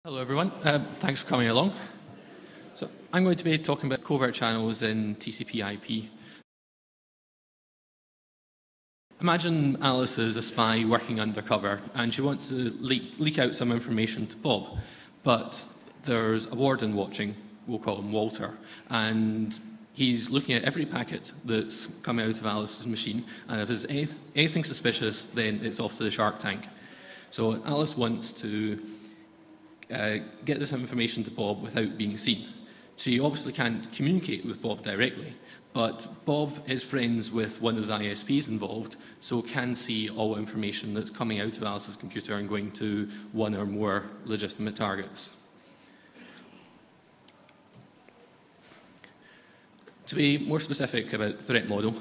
Hello everyone, thanks for coming along. So I'm going to be talking about covert channels in TCP/IP. Imagine Alice is a spy working undercover and she wants to leak out some information to Bob, but there's a warden watching, we'll call him Walter, and he's looking at every packet that's coming out of Alice's machine, and if there's anything suspicious, then it's off to the shark tank. So Alice wants to get this information to Bob without being seen. She obviously can't communicate with Bob directly, but Bob is friends with one of the ISPs involved, so can see all information that's coming out of Alice's computer and going to one or more legitimate targets. To be more specific about the threat model,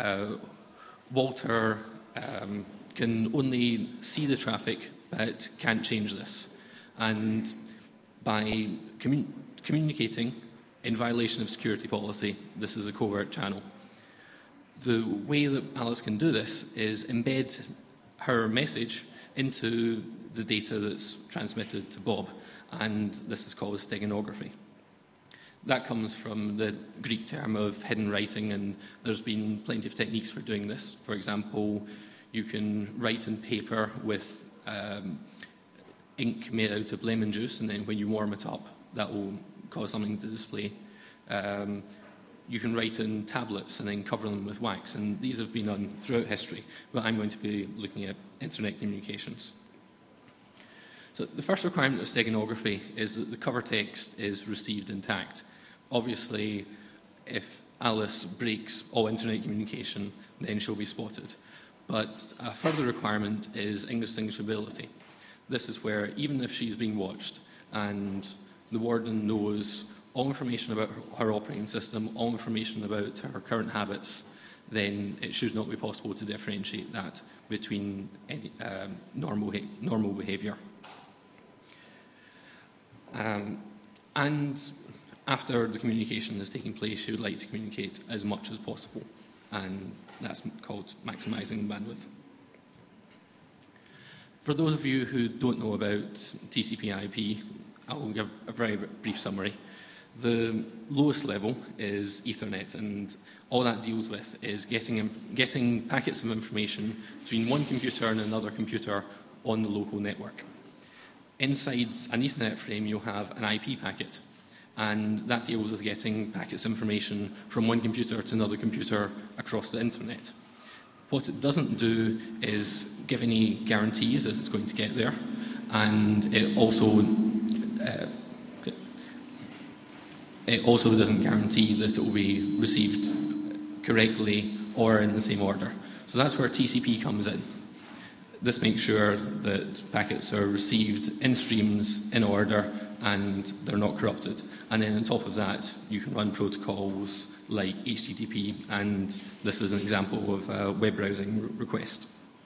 Walter can only see the traffic but can't change this. And by communicating in violation of security policy, this is a covert channel. The way that Alice can do this is embed her message into the data that's transmitted to Bob, and this is called steganography. That comes from the Greek term of hidden writing, and there's been plenty of techniques for doing this. For example, you can write in paper with ink made out of lemon juice, and then when you warm it up, that will cause something to display. You can write in tablets and then cover them with wax, and these have been done throughout history, but I'm going to be looking at internet communications. So the first requirement of steganography is that the cover text is received intact. Obviously, if Alice breaks all internet communication, then she'll be spotted. But a further requirement is indistinguishability. This is where, even if she's being watched and the warden knows all information about her operating system, all information about her current habits, then it should not be possible to differentiate that between any, normal behaviour. And after the communication is taking place, she would like to communicate as much as possible, and that's called maximising bandwidth. For those of you who don't know about TCP/IP, I'll give a very brief summary. The lowest level is Ethernet, and all that deals with is getting packets of information between one computer and another computer on the local network. Inside an Ethernet frame, you'll have an IP packet, and that deals with getting packets of information from one computer to another computer across the internet. What it doesn't do is give any guarantees that it's going to get there, and it also doesn't guarantee that it will be received correctly or in the same order. So that's where TCP comes in. This makes sure that packets are received in streams in order and they're not corrupted. And then on top of that, you can run protocols like HTTP, and this is an example of a web browsing request.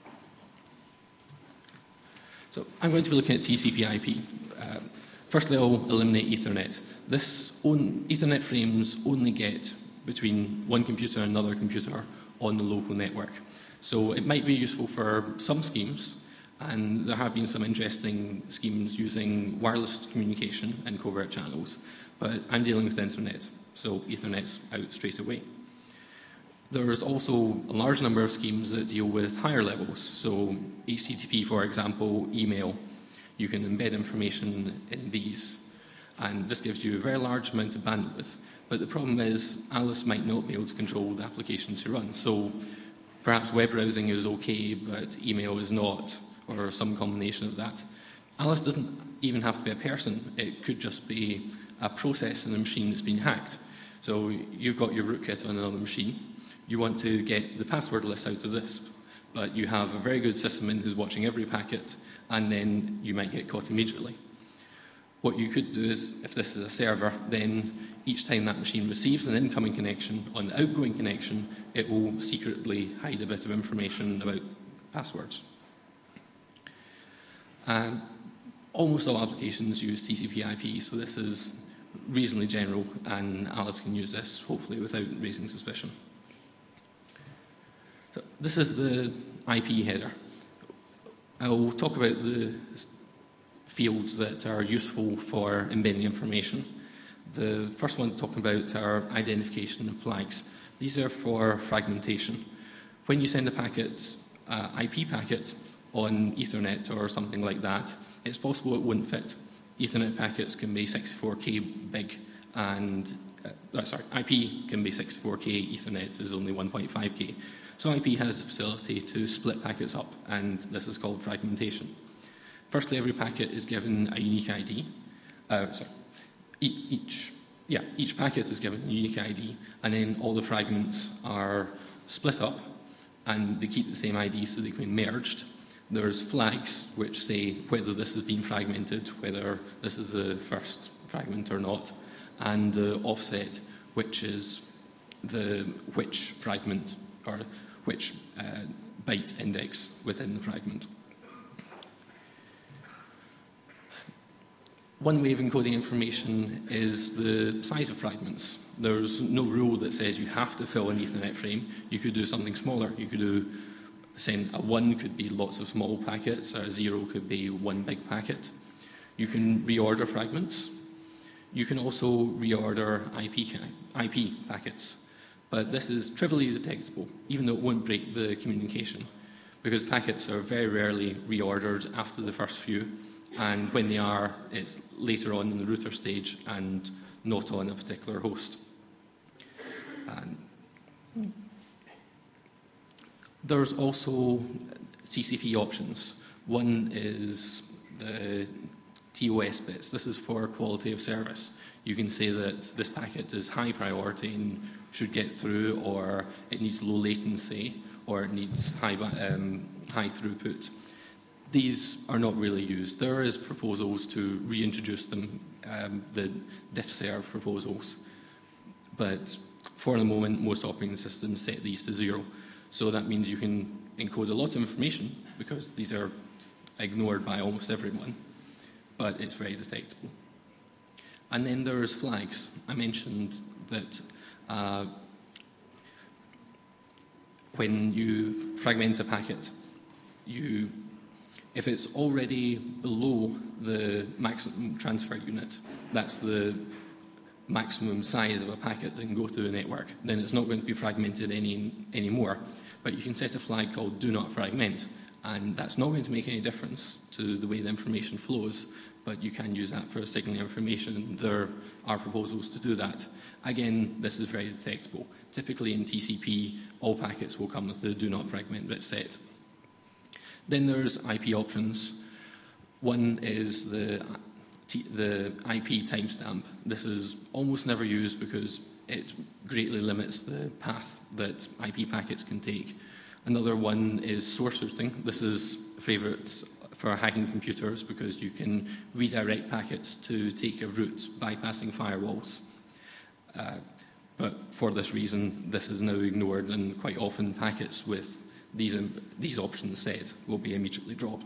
So I'm going to be looking at TCP/IP. Firstly, I'll eliminate Ethernet. Ethernet frames only get between one computer and another computer on the local network. So it might be useful for some schemes, and there have been some interesting schemes using wireless communication and covert channels, but I'm dealing with the internet, so Ethernet's out straight away. There's also a large number of schemes that deal with higher levels, so HTTP, for example, email. You can embed information in these, and this gives you a very large amount of bandwidth, but the problem is Alice might not be able to control the application she runs, so perhaps web browsing is okay, but email is not, or some combination of that. Alice doesn't even have to be a person. It could just be a process in a machine that's been hacked. So you've got your rootkit on another machine. You want to get the password list out of this, but you have a very good sysadmin who's watching every packet, and then you might get caught immediately. What you could do is, if this is a server, then each time that machine receives an incoming connection, on the outgoing connection, it will secretly hide a bit of information about passwords. Almost all applications use TCP/IP, so this is reasonably general, and Alice can use this, hopefully, without raising suspicion. So this is the IP header. I'll talk about the fields that are useful for embedding information. The first ones talking about are identification and flags. These are for fragmentation. When you send a packet, IP packet, on Ethernet or something like that, it's possible it wouldn't fit. Ethernet packets can be 64K big, and IP can be 64K, Ethernet is only 1.5K. So IP has the facility to split packets up, and this is called fragmentation. Firstly, every packet is given a unique ID. Each packet is given a unique ID, and then all the fragments are split up, and they keep the same ID so they can be merged. There's flags which say whether this has been fragmented, whether this is the first fragment or not, and the offset, which is which fragment or which byte index within the fragment. One way of encoding information is the size of fragments. There's no rule that says you have to fill an Ethernet frame. You could do something smaller. You could send a 1 could be lots of small packets, a 0 could be one big packet. You can reorder fragments. You can also reorder IP packets. But this is trivially detectable, even though it won't break the communication, because packets are very rarely reordered after the first few, and when they are, it's later on in the router stage and not on a particular host. There's also TCP options. One is the TOS bits. This is for quality of service. You can say that this packet is high priority and should get through, or it needs low latency, or it needs high throughput. These are not really used. There is proposals to reintroduce them, the diffserv proposals, but for the moment, most operating systems set these to 0. So that means you can encode a lot of information, because these are ignored by almost everyone, but it's very detectable. And then there's flags. I mentioned that when you fragment a packet, if it's already below the maximum transfer unit, that's the maximum size of a packet that can go through the network, then it's not going to be fragmented anymore. But you can set a flag called do not fragment, and that's not going to make any difference to the way the information flows, but you can use that for signaling information. There are proposals to do that. Again, this is very detectable. Typically in TCP, all packets will come with the do not fragment bit set. Then there's IP options. One is the IP timestamp. This is almost never used because it greatly limits the path that IP packets can take. Another one is source routing. This is a favourite for hacking computers because you can redirect packets to take a route bypassing firewalls. But for this reason, this is now ignored, and quite often packets with these options set will be immediately dropped.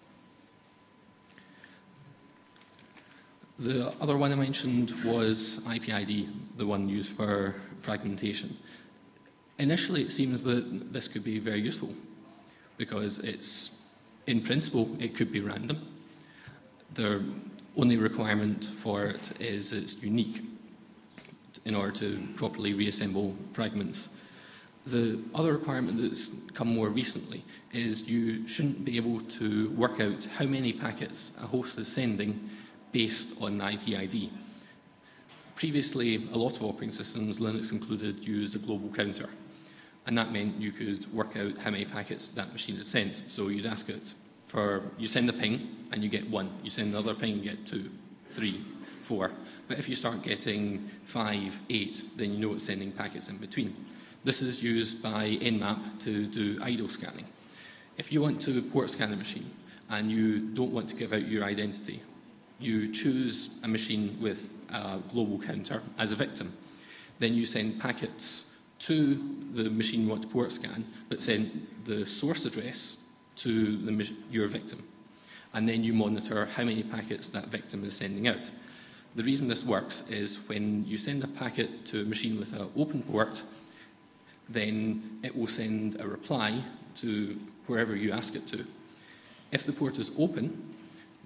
The other one I mentioned was IPID, the one used for fragmentation. Initially, it seems that this could be very useful because in principle, it could be random. The only requirement for it is it's unique in order to properly reassemble fragments. The other requirement that's come more recently is you shouldn't be able to work out how many packets a host is sending based on IPID. Previously, a lot of operating systems, Linux included, used a global counter, and that meant you could work out how many packets that machine had sent. So you'd ask it you send a ping and you get 1, you send another ping, you get 2, 3, 4. But if you start getting 5, 8, then you know it's sending packets in between. This is used by Nmap to do idle scanning. If you want to port scan a machine and you don't want to give out your identity, you choose a machine with a global counter as a victim. Then you send packets to the machine you want to port scan, but send the source address to your victim. And then you monitor how many packets that victim is sending out. The reason this works is when you send a packet to a machine with an open port, then it will send a reply to wherever you ask it to. If the port is open,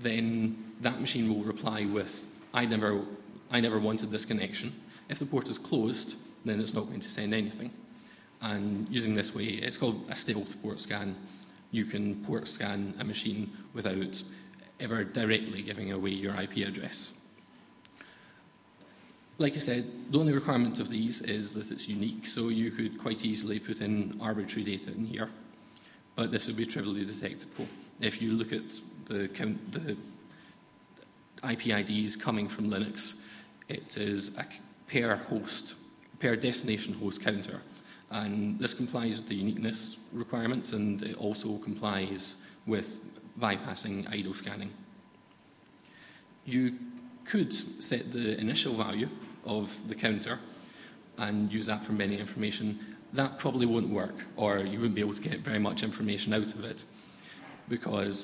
then that machine will reply with, I never wanted this connection. If the port is closed, then it's not going to send anything. And using this way, it's called a stealth port scan. You can port scan a machine without ever directly giving away your IP address. Like I said, the only requirement of these is that it's unique, so you could quite easily put in arbitrary data in here, but this would be trivially detectable. If you look at the IP IDs coming from Linux, it is a per destination host counter, and this complies with the uniqueness requirements, and it also complies with bypassing idle scanning. You could set the initial value of the counter and use that for embedding information. That probably won't work, or you wouldn't be able to get very much information out of it, because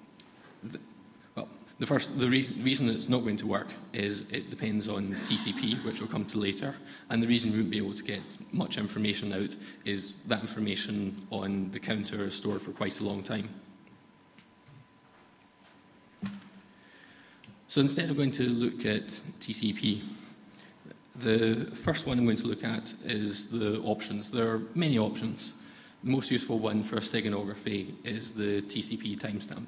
the reason it's not going to work is it depends on TCP, which we'll come to later, and the reason we won't be able to get much information out is that information on the counter is stored for quite a long time. So instead of going to look at TCP, the first one I'm going to look at is the options. There are many options. The most useful one for steganography is the TCP timestamp.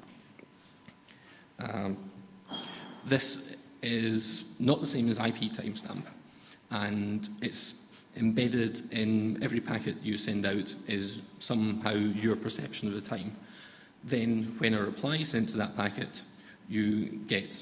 This is not the same as IP timestamp, and it's embedded in every packet you send out is somehow your perception of the time. Then when a reply is sent to that packet, you get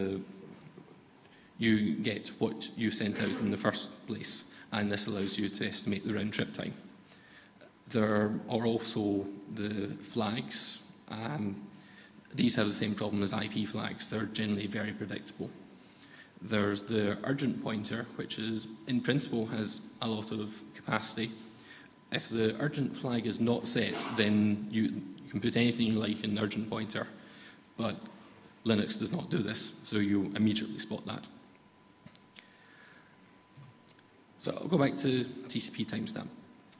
what you sent out in the first place, and this allows you to estimate the round trip time. There are also the flags. These have the same problem as IP flags. They're generally very predictable. There's the urgent pointer, which is, in principle, has a lot of capacity. If the urgent flag is not set, then you can put anything you like in the urgent pointer, but Linux does not do this, so you immediately spot that. So I'll go back to TCP timestamp.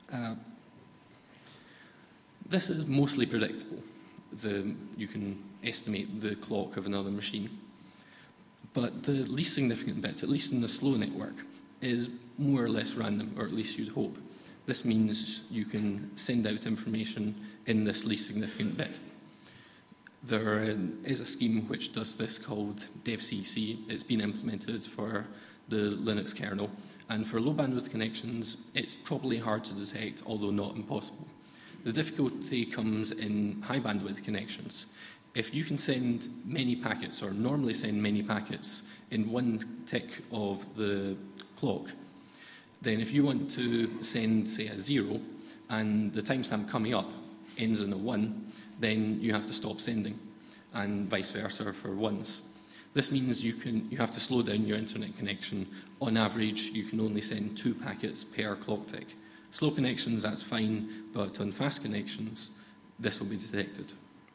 This is mostly predictable. You can estimate the clock of another machine. But the least significant bit, at least in the slow network, is more or less random, or at least you'd hope. This means you can send out information in this least significant bit. There is a scheme which does this called DevCC. It's been implemented for the Linux kernel, and for low bandwidth connections, it's probably hard to detect, although not impossible. The difficulty comes in high bandwidth connections. If you can send many packets, or normally send many packets, in one tick of the clock, then if you want to send, say, a 0, and the timestamp coming up ends in a 1, then you have to stop sending, and vice versa for 1s. This means you have to slow down your internet connection. On average, you can only send 2 packets per clock tick. Slow connections, that's fine, but on fast connections, this will be detected.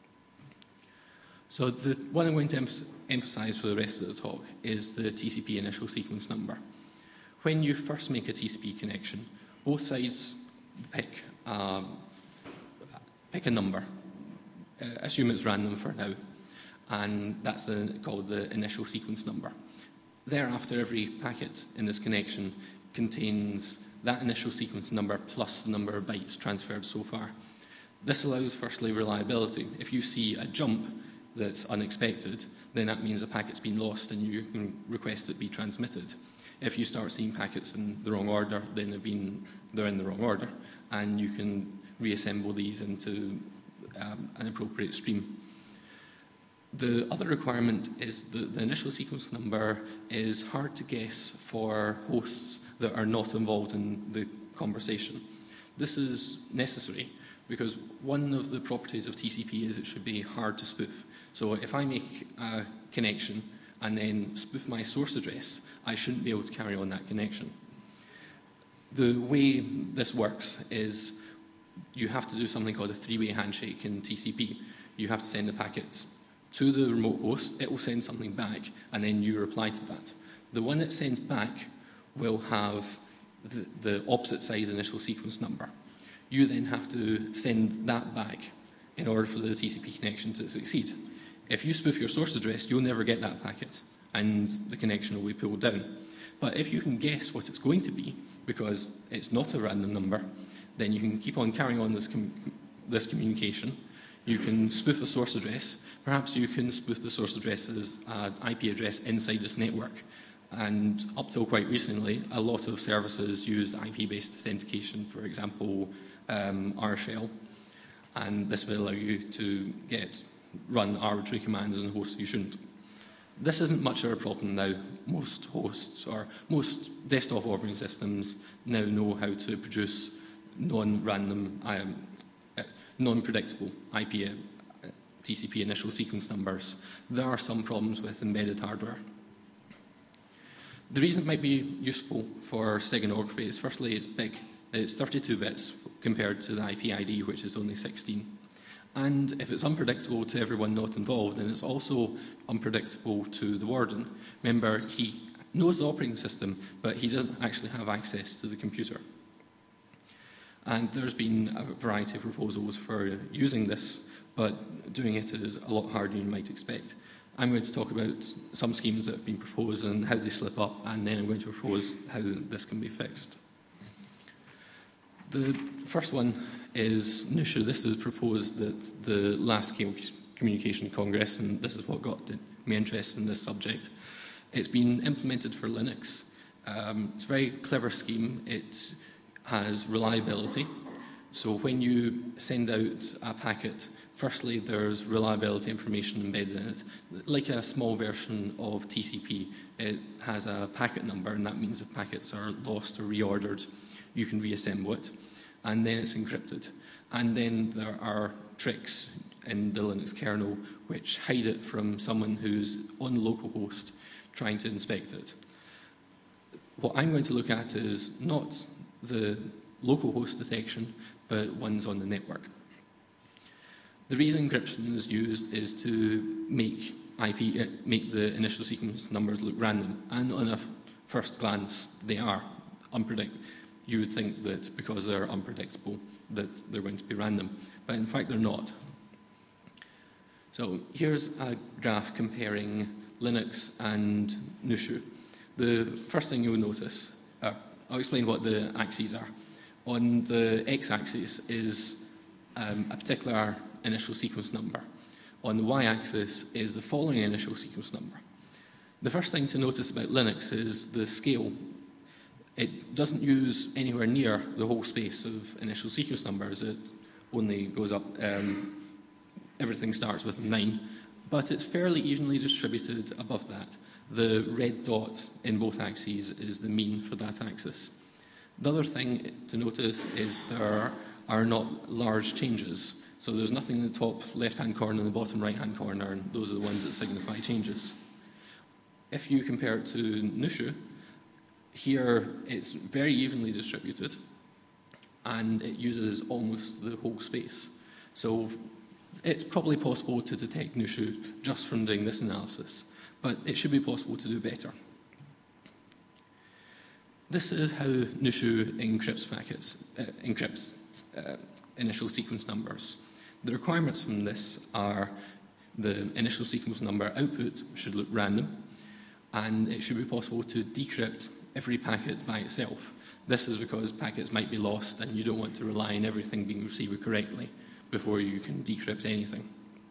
So the one I'm going to emphasize for the rest of the talk is the TCP initial sequence number. When you first make a TCP connection, both sides pick a number. Assume it's random for now, and that's called the initial sequence number. Thereafter, every packet in this connection contains that initial sequence number plus the number of bytes transferred so far. This allows, firstly, reliability. If you see a jump that's unexpected, then that means a packet's been lost and you can request it be transmitted. If you start seeing packets in the wrong order, then they're in the wrong order, and you can reassemble these into an appropriate stream. The other requirement is that the initial sequence number is hard to guess for hosts that are not involved in the conversation. This is necessary because one of the properties of TCP is it should be hard to spoof. So if I make a connection and then spoof my source address, I shouldn't be able to carry on that connection. The way this works is you have to do something called a three-way handshake in TCP. You have to send a packet to the remote host, it will send something back, and then you reply to that. The one it sends back will have the opposite size initial sequence number. You then have to send that back in order for the TCP connection to succeed. If you spoof your source address, you'll never get that packet, and the connection will be pulled down. But if you can guess what it's going to be, because it's not a random number, then you can keep on carrying on this communication. You can spoof a source address. Perhaps you can spoof the source address as an IP address inside this network. And up till quite recently, a lot of services used IP-based authentication, for example, RShell. And this will allow you to run arbitrary commands on hosts you shouldn't. This isn't much of a problem now. Most hosts or most desktop operating systems now know how to produce non-random, non-predictable IP TCP initial sequence numbers. There are some problems with embedded hardware. The reason it might be useful for steganography is, firstly, it's big. It's 32 bits compared to the IP ID, which is only 16. And if it's unpredictable to everyone not involved, then it's also unpredictable to the warden. Remember, he knows the operating system, but he doesn't actually have access to the computer. And there's been a variety of proposals for using this, but doing it is a lot harder than you might expect. I'm going to talk about some schemes that have been proposed and how they slip up, and then I'm going to propose how this can be fixed. The first one is NUSHU. This is proposed at the last Scale Communication Congress, and this is what got me interested in this subject. It's been implemented for Linux. It's a very clever scheme. It has reliability. So when you send out a packet, firstly, there's reliability information embedded in it. Like a small version of TCP, it has a packet number, and that means if packets are lost or reordered, you can reassemble it. And then it's encrypted. And then there are tricks in the Linux kernel which hide it from someone who's on the local host trying to inspect it. What I'm going to look at is not the local host detection, but ones on the network. The reason encryption is used is to make the initial sequence numbers look random, and on a first glance, they are unpredictable. You would think that because they're unpredictable, that they're going to be random, but in fact they're not. So here's a graph comparing Linux and NUSHU. The first thing you'll notice, I'll explain what the axes are. On the x-axis is a particular initial sequence number. On the y-axis is the following initial sequence number. The first thing to notice about Linux is the scale. It doesn't use anywhere near the whole space of initial sequence numbers. It only goes up, everything starts with 9, but it's fairly evenly distributed above that. The red dot in both axes is the mean for that axis. The other thing to notice is there are not large changes. So there's nothing in the top left-hand corner and the bottom right-hand corner, and those are the ones that signify changes. If you compare it to NUSHU, here it's very evenly distributed, and it uses almost the whole space. So it's probably possible to detect NUSHU just from doing this analysis, but it should be possible to do better. This is how NUSHU encrypts packets, initial sequence numbers. The requirements from this are the initial sequence number output should look random, and it should be possible to decrypt every packet by itself. This is because packets might be lost and you don't want to rely on everything being received correctly before you can decrypt anything.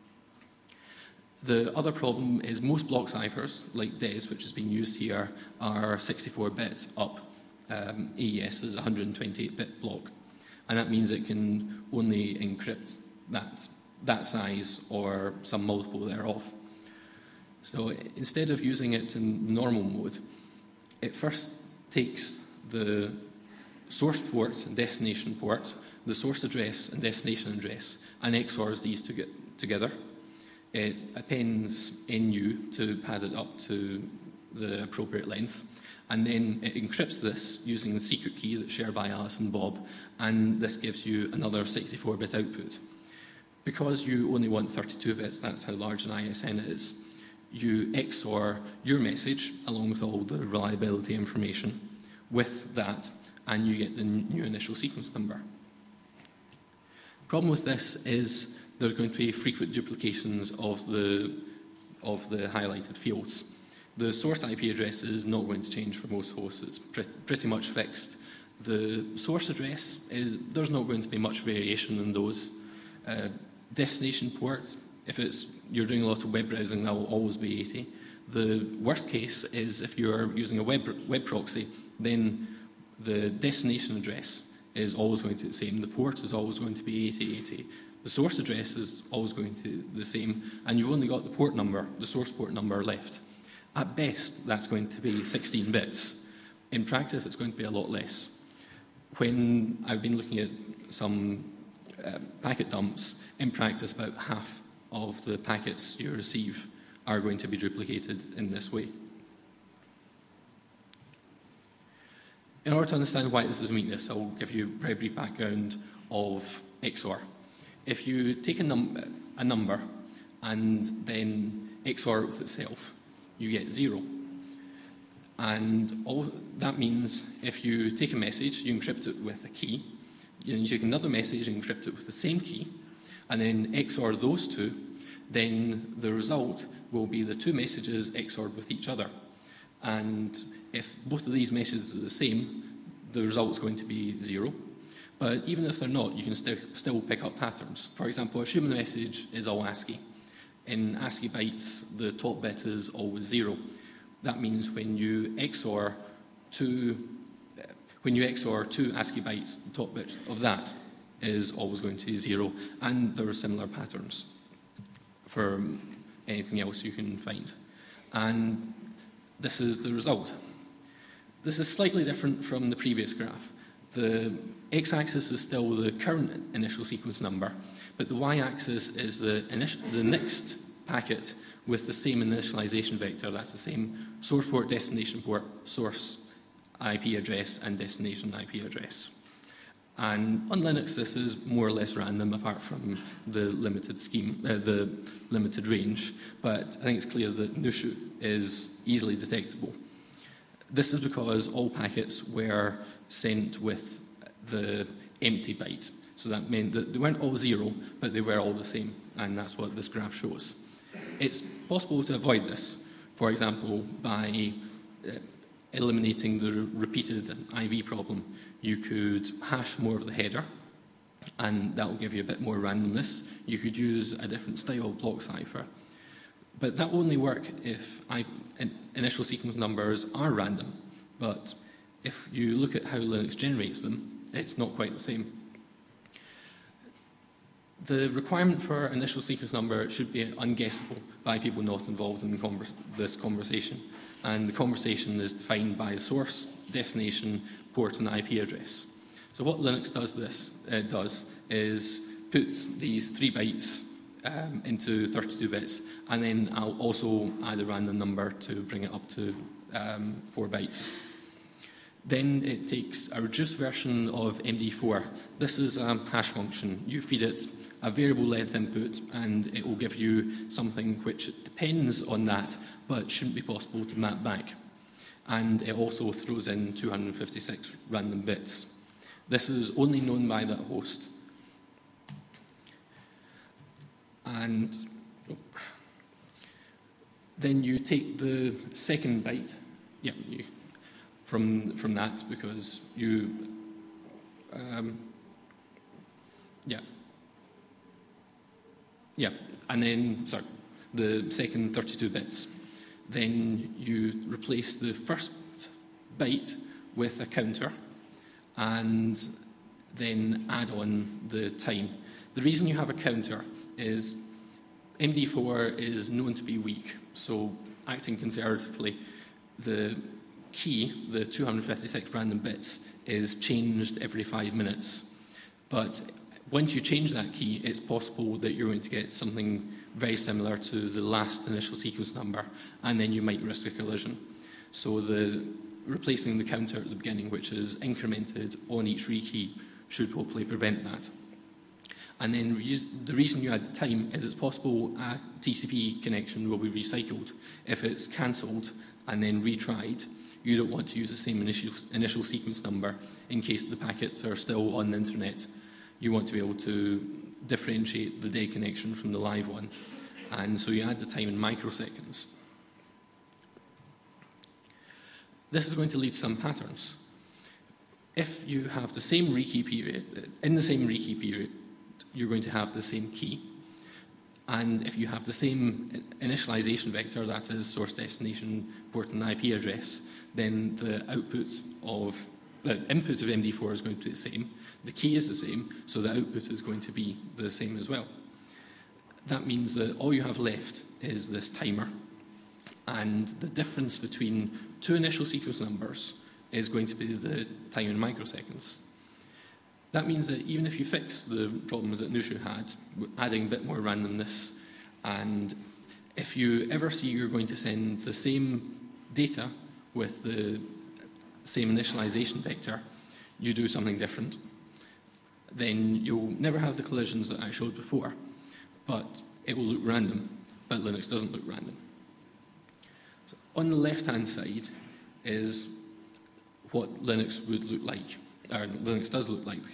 The other problem is most block ciphers, like DES, which has been used here, are 64-bit up. AES is a 128-bit block, and that means it can only encrypt that size or some multiple thereof. So instead of using it in normal mode, it first takes the source port and destination port, the source address and destination address, and XORs these together. It appends NU to pad it up to the appropriate length, and then it encrypts this using the secret key that's shared by Alice and Bob, and this gives you another 64-bit output. Because you only want 32 bits, that's how large an ISN is, you XOR your message along with all the reliability information with that, and you get the new initial sequence number. The problem with this is there's going to be frequent duplications of the highlighted fields. The source IP address is not going to change for most hosts. It's pretty much fixed. The source address there's not going to be much variation in those. Destination port, if you're doing a lot of web browsing, that will always be 80. The worst case is if you're using a web proxy, then the destination address is always going to be the same. The port is always going to be 8080. The source address is always going to be the same, and you've only got the port number, the source port number left. At best, that's going to be 16 bits. In practice, it's going to be a lot less. When I've been looking at some packet dumps, in practice, about half of the packets you receive are going to be duplicated in this way. In order to understand why this is a weakness, I'll give you a very brief background of XOR. If you take a number and then XOR it with itself, you get 0. And all that means if you take a message, you encrypt it with a key, you take another message and encrypt it with the same key, and then XOR those two, then the result will be the two messages XORed with each other. And if both of these messages are the same, the result is going to be 0. But even if they're not, you can still pick up patterns. For example, assume the message is all ASCII. In ASCII bytes, the top bit is always 0. That means when you XOR two ASCII bytes, the top bit of that is always going to be 0. And there are similar patterns for anything else you can find. And this is the result. This is slightly different from the previous graph. The x-axis is still the current initial sequence number, but the y-axis is the next packet with the same initialization vector. That's the same source port, destination port, source IP address, and destination IP address. And on Linux, this is more or less random, apart from the limited scheme, the limited range. But I think it's clear that no-shoot is easily detectable. This is because all packets were sent with the empty byte. So that meant that they weren't all 0, but they were all the same. And that's what this graph shows. It's possible to avoid this, for example, by eliminating the repeated IV problem. You could hash more of the header, and that will give you a bit more randomness. You could use a different style of block cipher. But that will only work if initial sequence numbers are random. But if you look at how Linux generates them, it's not quite the same. The requirement for initial sequence number should be unguessable by people not involved in this conversation. And the conversation is defined by the source, destination, port, and IP address. So what Linux does is put these 3 bytes into 32 bits, and then I'll also add a random number to bring it up to 4 bytes. Then it takes a reduced version of MD4. This is a hash function. You feed it a variable length input, and it will give you something which depends on that, but shouldn't be possible to map back. And it also throws in 256 random bits. This is only known by that host. And then you take the second byte, from that, because you, and then, the second 32 bits. Then you replace the first byte with a counter, and then add on the time. The reason you have a counter is MD4 is known to be weak, so acting conservatively, the key, the 256 random bits, is changed every 5 minutes. But once you change that key, it's possible that you're going to get something very similar to the last initial sequence number, and then you might risk a collision. So replacing the counter at the beginning, which is incremented on each rekey, should hopefully prevent that. And then the reason you add the time is it's possible a TCP connection will be recycled. If it's cancelled and then retried, you don't want to use the same initial sequence number in case the packets are still on the internet. you want to be able to differentiate the dead connection from the live one. And so you add the time in microseconds. This is going to lead to some patterns. If you have the same rekey period, in the same rekey period, you're going to have the same key. And if you have the same initialization vector, that is source, destination, port, and IP address, then the input of MD4 is going to be the same. The key is the same, so the output is going to be the same as well. That means that all you have left is this timer, and the difference between two initial sequence numbers is going to be the time in microseconds. That means that even if you fix the problems that Nushu had, adding a bit more randomness, and if you ever see you're going to send the same data with the same initialization vector, you do something different, then you'll never have the collisions that I showed before, but it will look random, but Linux doesn't look random. So on the left-hand side is what Linux would look like, or Linux does look like.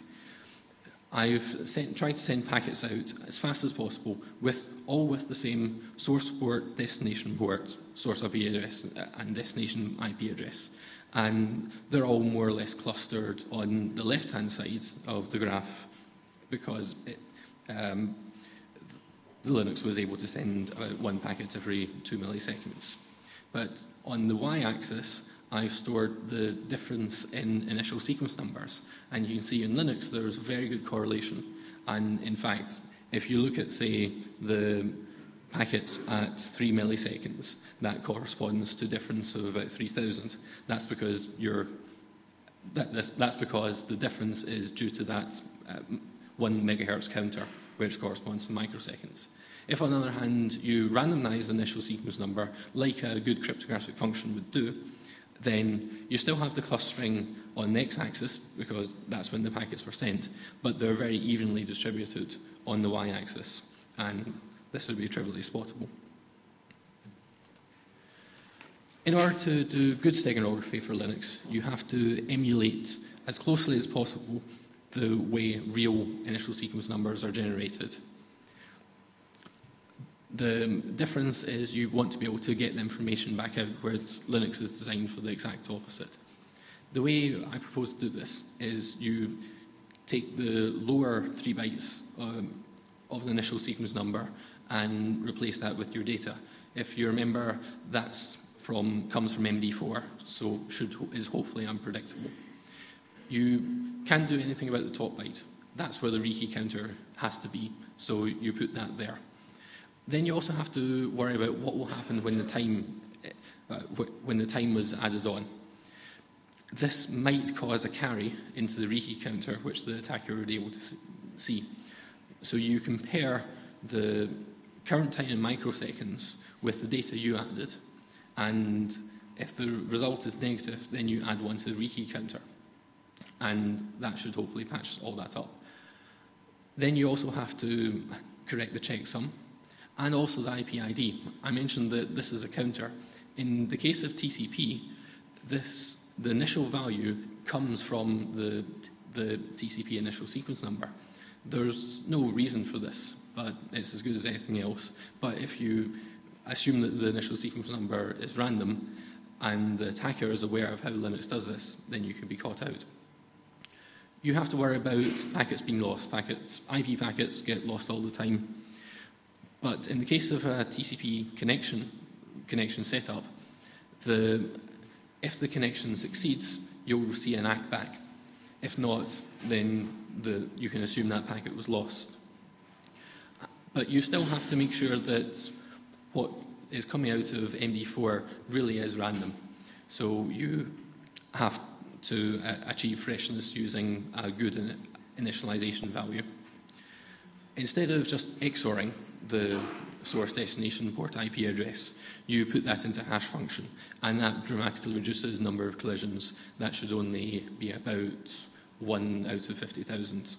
I've tried to send packets out as fast as possible, all with the same source port, source IP address, and destination IP address. And they're all more or less clustered on the left-hand side of the graph because the Linux was able to send about one packet every 2 milliseconds. But on the y-axis, I've stored the difference in initial sequence numbers. And you can see in Linux there's very good correlation. And in fact, if you look at, say, the packets at 3 milliseconds, that corresponds to a difference of about 3,000. That's because that's because the difference is due to that 1 megahertz counter, which corresponds to microseconds. If, on the other hand, you randomize the initial sequence number like a good cryptographic function would do, then you still have the clustering on the x-axis because that's when the packets were sent, but they're very evenly distributed on the y-axis, and this would be trivially spottable. In order to do good steganography for Linux, you have to emulate as closely as possible the way real initial sequence numbers are generated. The difference is you want to be able to get the information back out, whereas Linux is designed for the exact opposite. The way I propose to do this is you take the lower 3 bytes of the initial sequence number and replace that with your data. If you remember, that comes from MD4, so is hopefully unpredictable. You can't do anything about the top byte. That's where the rekey counter has to be, so you put that there. Then you also have to worry about what will happen when the time was added on. This might cause a carry into the rekey counter, which the attacker would be able to see. So you compare the current time in microseconds with the data you added, and if the result is negative, then you add one to the rekey counter, and that should hopefully patch all that up. Then you also have to correct the checksum, and also the IP ID. I mentioned that this is a counter. In the case of TCP, the initial value comes from the TCP initial sequence number. There's no reason for this, but it's as good as anything else. But if you assume that the initial sequence number is random, and the attacker is aware of how Linux does this, then you can be caught out. You have to worry about packets being lost. IP packets get lost all the time. But in the case of a TCP connection setup, if the connection succeeds, you'll see an ACK back. If not, then you can assume that packet was lost. But you still have to make sure that what is coming out of MD4 really is random. So you have to achieve freshness using a good initialization value. Instead of just XORing the source, destination, port, IP address, you put that into a hash function, and that dramatically reduces the number of collisions. That should only be about 1 out of 50,000.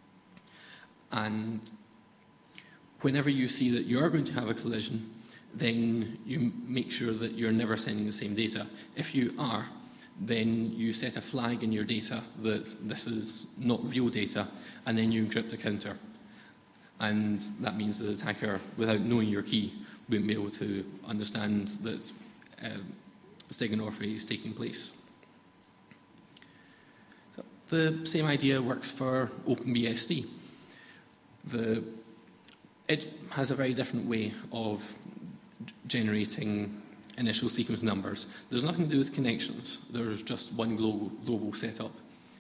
And whenever you see that you are going to have a collision, then you make sure that you're never sending the same data. If you are, then you set a flag in your data that this is not real data, and then you encrypt a counter. And that means the attacker, without knowing your key, won't be able to understand that steganography is taking place. So the same idea works for OpenBSD. It has a very different way of generating initial sequence numbers. There's nothing to do with connections. There's just one global setup.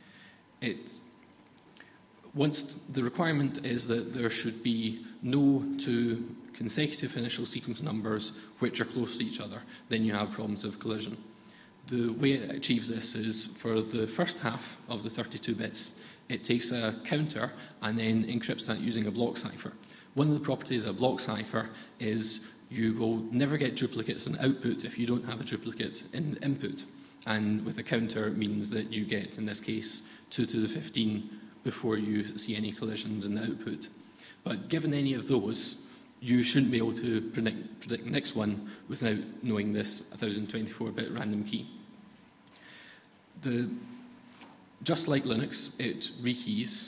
Once the requirement is that there should be no two consecutive initial sequence numbers which are close to each other, then you have problems of collision. The way it achieves this is for the first half of the 32 bits, it takes a counter and then encrypts that using a block cipher. One of the properties of a block cipher is you will never get duplicates in output if you don't have a duplicate in input. And with a counter, it means that you get, in this case, 2 to the 15 before you see any collisions in the output. But given any of those, you shouldn't be able to predict the next one without knowing this 1024-bit random key. Just like Linux, it rekeys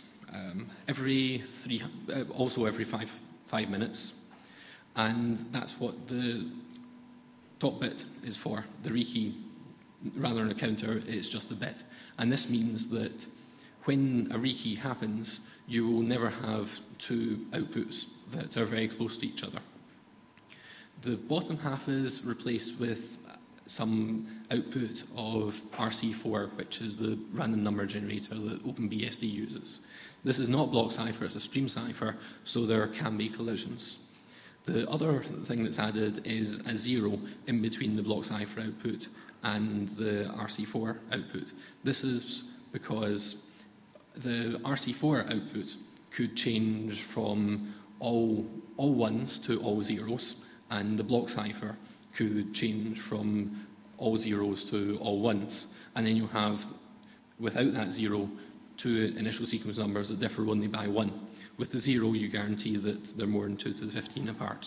also every five minutes. And that's what the top bit is for. The rekey, rather than a counter, it's just a bit. And this means that when a rekey happens, you will never have two outputs that are very close to each other. The bottom half is replaced with some output of RC4, which is the random number generator that OpenBSD uses. This is not block cipher, it's a stream cipher, so there can be collisions. The other thing that's added is a 0 in between the block cipher output and the RC4 output. This is because the RC4 output could change from all ones to all zeros, and the block cipher could change from all zeros to all ones. And then you have, without that 0, two initial sequence numbers that differ only by 1. With the 0, you guarantee that they're more than 2 to the 15 apart.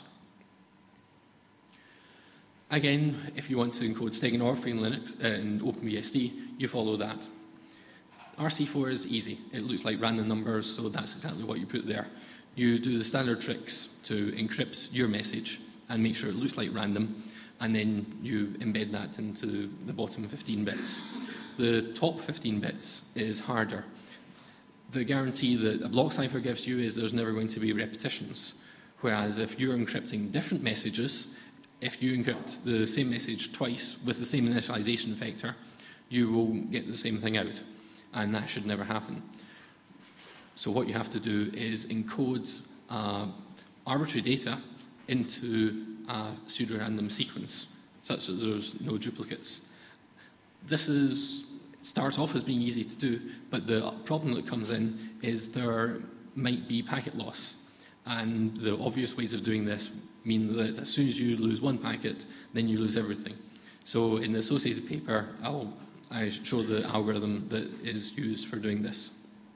Again, if you want to encode steganography in Linux and OpenBSD, you follow that. RC4 is easy. It looks like random numbers, so that's exactly what you put there. You do the standard tricks to encrypt your message and make sure it looks like random, and then you embed that into the bottom 15 bits. The top 15 bits is harder. The guarantee that a block cipher gives you is there's never going to be repetitions, whereas if you're encrypting different messages, if you encrypt the same message twice with the same initialization vector, you will get the same thing out, and that should never happen. So what you have to do is encode arbitrary data into a pseudo-random sequence, such that there's no duplicates. This starts off as being easy to do, but the problem that comes in is there might be packet loss. And the obvious ways of doing this mean that as soon as you lose one packet, then you lose everything. So in the associated paper, I show the algorithm that is used for doing this.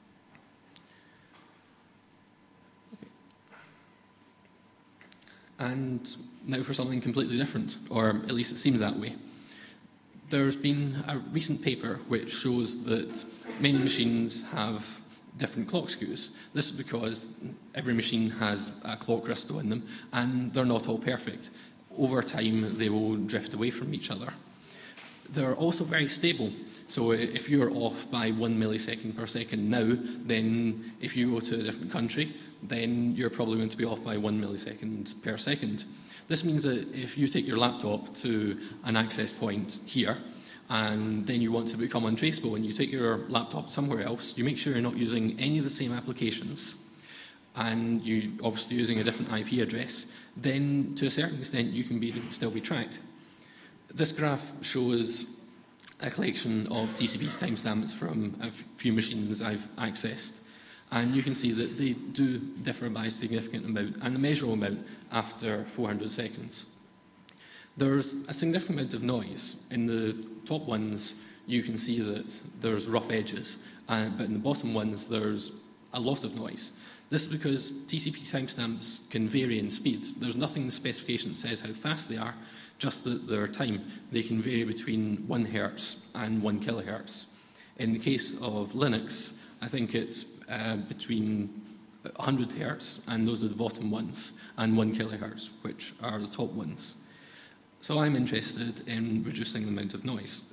And now for something completely different, or at least it seems that way. There's been a recent paper which shows that many machines have different clock skews. This is because every machine has a clock crystal in them, and they're not all perfect. Over time, they will drift away from each other. They're also very stable. So if you're off by 1 millisecond per second now, then if you go to a different country, then you're probably going to be off by 1 millisecond per second. This means that if you take your laptop to an access point here, and then you want to become untraceable and you take your laptop somewhere else, you make sure you're not using any of the same applications, and you're obviously using a different IP address, then to a certain extent you can still be tracked. This graph shows a collection of TCP timestamps from a few machines I've accessed, and you can see that they do differ by a significant amount, and a measurable amount after 400 seconds. There's a significant amount of noise. In the top ones, you can see that there's rough edges, but in the bottom ones, there's a lot of noise. This is because TCP timestamps can vary in speed. There's nothing in the specification that says how fast they are, just that their time, they can vary between 1 Hertz and 1 kilohertz. In the case of Linux, I think it's between 100 Hertz, and those are the bottom ones, and 1 kilohertz, which are the top ones. So I'm interested in reducing the amount of noise.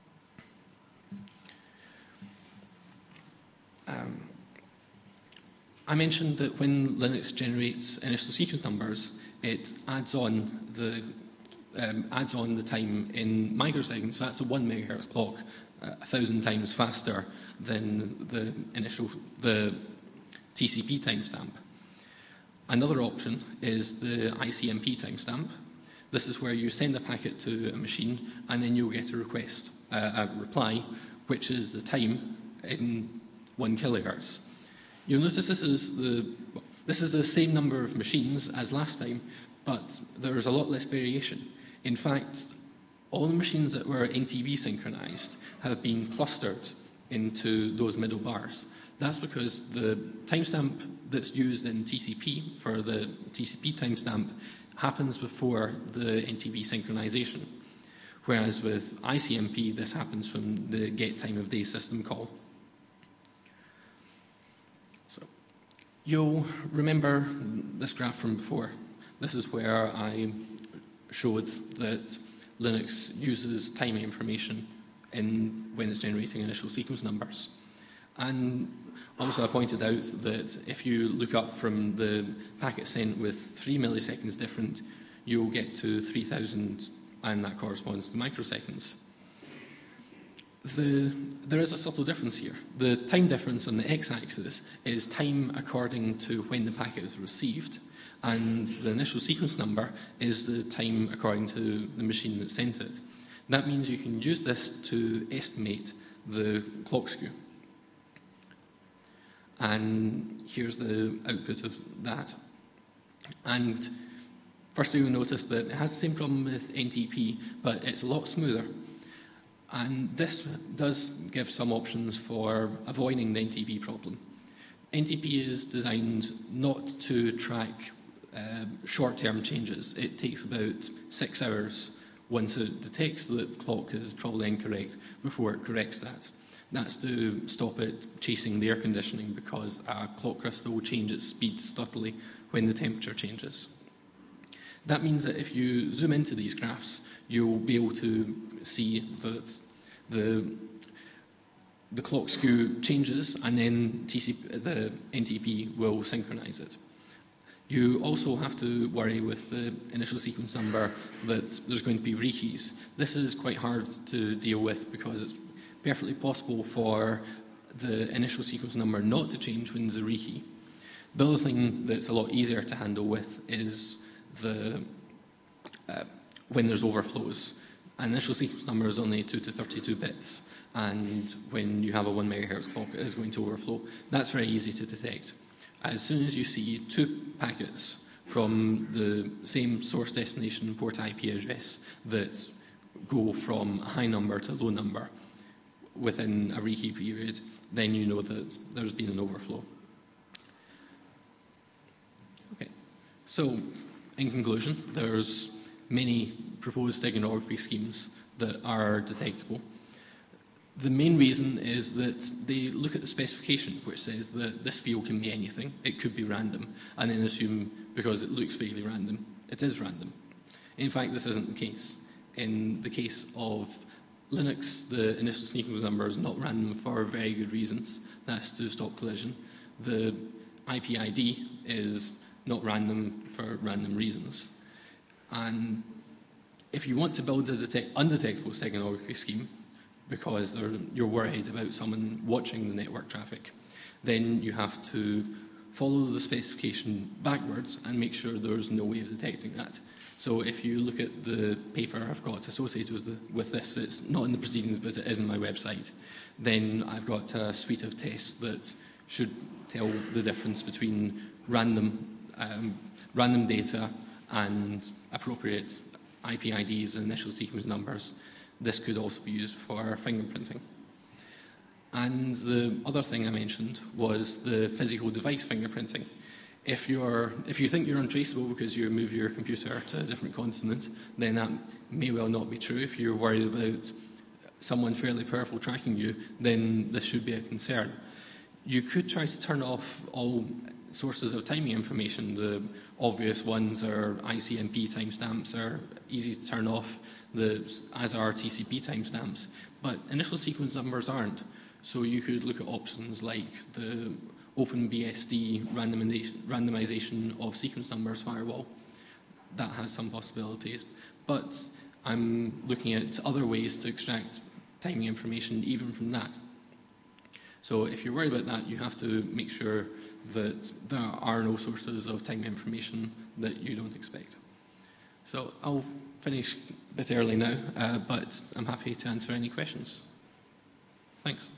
I mentioned that when Linux generates initial sequence numbers, it adds on the time in microseconds. So that's a 1 megahertz clock, 1,000 times faster than the TCP timestamp. Another option is the ICMP timestamp. This is where you send a packet to a machine, and then you'll get a reply, which is the time in 1 kilohertz. You'll notice this is the same number of machines as last time, but there's a lot less variation. In fact, all the machines that were NTB synchronized have been clustered into those middle bars. That's because the timestamp that's used in TCP for the TCP timestamp happens before the NTB synchronization, whereas with ICMP, this happens from the get time of day system call. So you'll remember this graph from before. This is where I showed that Linux uses time information when it's generating initial sequence numbers. And also I pointed out that if you look up from the packet sent with 3 milliseconds different, you'll get to 3,000, and that corresponds to microseconds. There is a subtle difference here. The time difference on the x-axis is time according to when the packet is received, and the initial sequence number is the time according to the machine that sent it. That means you can use this to estimate the clock skew. And here's the output of that. And firstly, you'll notice that it has the same problem with NTP, but it's a lot smoother. And this does give some options for avoiding the NTP problem. NTP is designed not to track short-term changes. It takes about 6 hours once it detects that the clock is probably incorrect before it corrects that. That's to stop it chasing the air conditioning, because a clock crystal will change its speed subtly when the temperature changes. That means that if you zoom into these graphs, you'll be able to see that the clock skew changes, and then the NTP will synchronize it. You also have to worry with the initial sequence number that there's going to be rekeys. This is quite hard to deal with because it's perfectly possible for the initial sequence number not to change when there's a rekey. The other thing that's a lot easier to handle with is when there's overflows. An initial sequence number is only 2 to 32 bits, and when you have a 1 megahertz clock, it is going to overflow. That's very easy to detect. As soon as you see 2 packets from the same source destination port IP address that go from a high number to a low number within a rekey period, then you know that there's been an overflow. Okay, so in conclusion, there's many proposed steganography schemes that are detectable. The main reason is that they look at the specification, which says that this field can be anything, it could be random, and then assume, because it looks vaguely random, it is random. In fact, this isn't the case. In the case of Linux, the initial sequence number is not random for very good reasons. That's to stop collision. The IP ID is not random for random reasons. And if you want to build a undetectable steganography scheme, because you're worried about someone watching the network traffic, then you have to follow the specification backwards and make sure there's no way of detecting that. So if you look at the paper I've got associated with this, it's not in the proceedings, but it is on my website, then I've got a suite of tests that should tell the difference between random data and appropriate IP IDs and initial sequence numbers. This could also be used for fingerprinting. And the other thing I mentioned was the physical device fingerprinting. If you think you're untraceable because you move your computer to a different continent, then that may well not be true. If you're worried about someone fairly powerful tracking you, then this should be a concern. You could try to turn off all sources of timing information. The obvious ones are ICMP timestamps are easy to turn off, as are TCP timestamps. But initial sequence numbers aren't. So you could look at options like the OpenBSD randomization of sequence numbers firewall. That has some possibilities. But I'm looking at other ways to extract timing information even from that. So if you're worried about that, you have to make sure that there are no sources of timing information that you don't expect. So I'll finish a bit early now, but I'm happy to answer any questions. Thanks.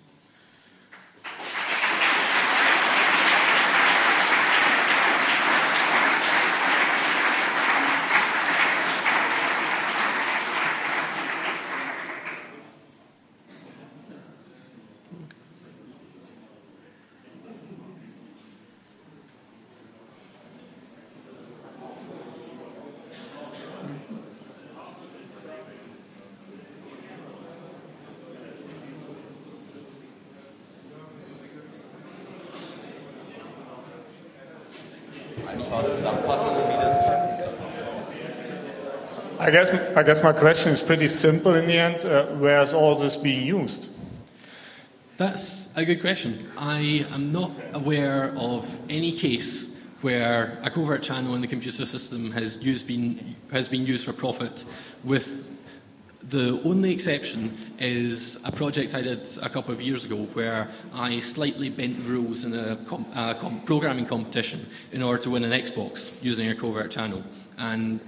I guess my question is pretty simple in the end. Where is all this being used? That's a good question. I am not aware of any case where a covert channel in the computer system has been used for profit. With the only exception is a project I did a couple of years ago where I slightly bent the rules in a programming competition in order to win an Xbox using a covert channel. And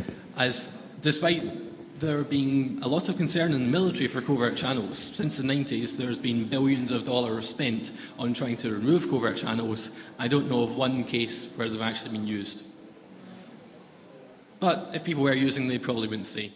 despite there being a lot of concern in the military for covert channels, since the 90s there's been billions of dollars spent on trying to remove covert channels. I don't know of one case where they've actually been used. But if people were using them, they probably wouldn't say.